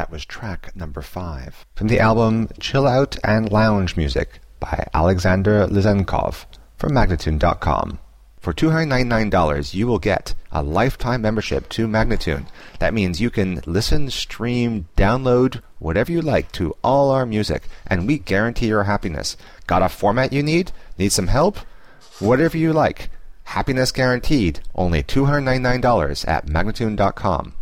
That was track number 5 from the album Chill Out and Lounge Music by Alexander Lizenkov from Magnatune.com. For $299, you will get a lifetime membership to Magnatune. That means you can listen, stream, download, whatever you like to all our music, and we guarantee your happiness. Got a format you need? Need some help? Whatever you like. Happiness guaranteed. Only $299 at Magnatune.com.